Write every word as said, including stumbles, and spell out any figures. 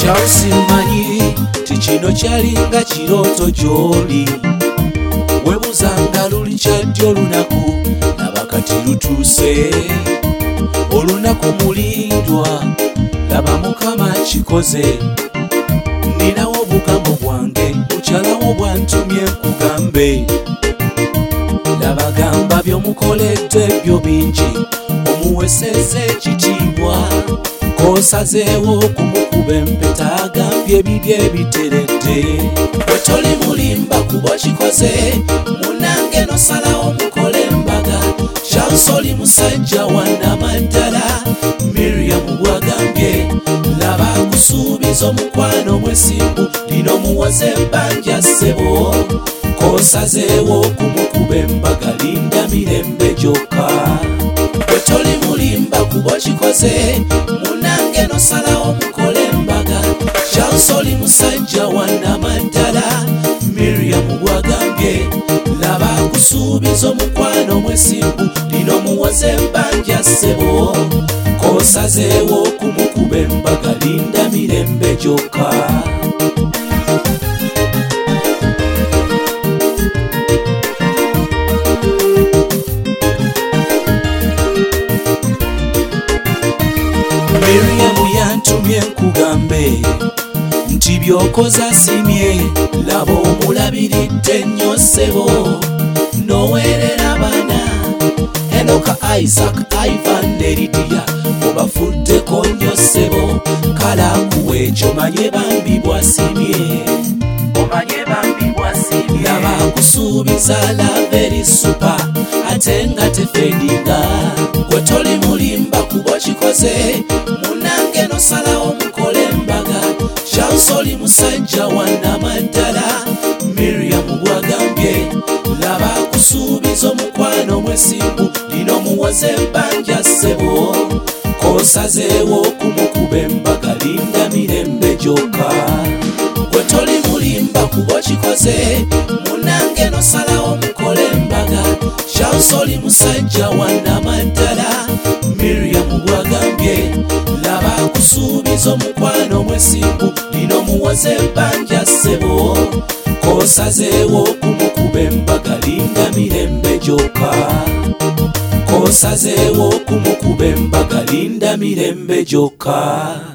Kyausimanyi tikino kyalinga kirooto gy'oli webuzanga luli kyaddi olunaku laba kati lutuuse olunaku mulindwa laba Mukama kikoze ninawo obugambo bwange bukyalawo bwantumye nkugambe laba gamba by'omukoledde byo bingi omuwesezza ekitiibwa kosazeewo kumukuba empeta agambye ebibye ebiteredde bwe toli mulimba kuba kikoze munange nosalawo mukole embaga Charles oli musajja wannamaddala Miriam bwagambye laba akusuubiza omukwano mwesimbu lino muwoze ebbanja ssebo kosazeewo kumukuba embaga linda mirembe gyokka bwe toli mulimba kuba kikoze munange nosalawo mukole embaga Charles oli musajja wannamaddala Miriam bwagambye laba akusuubiza omukwano mwesimbu lino muwoze ebbanja ssebo kosazeewo kumukuba embaga linda mirembe gyokka Miriam yantumye nkugambe nti byokoza simye laba omulabiridde nnyo ssebo noweerera abaana Enoka Isaac Ivan ne Lydia obafuddeko nnyo ssebo kala kuwa ekyo manye bambi bwasimye omanye bambi bwasimye laba akusuubiza laveri supa ate nga tefedinga gwe toli mulimba kuba kikoze munange nosalawo mukole embaga Charles oli musajja wannamaddala Miriam bwagambye laba akusuubiza omukwano mwesimbu lino muwoze ebbanja ssebo kosazeewo kumukuba embaga linda mirembe gyokka gwe toli mulimba kuba kikoze munange nosalawo mukole embaga Charles oli musajja wannamaddala Miriam bwagambye laba akusuubiza omukwano mwesimbu lino muwoze ebbanja ssebo kosazeewo kumukuba embaga linda mirembe gyokka kosazeewo kumukuba embaga linda mirembe gyokka.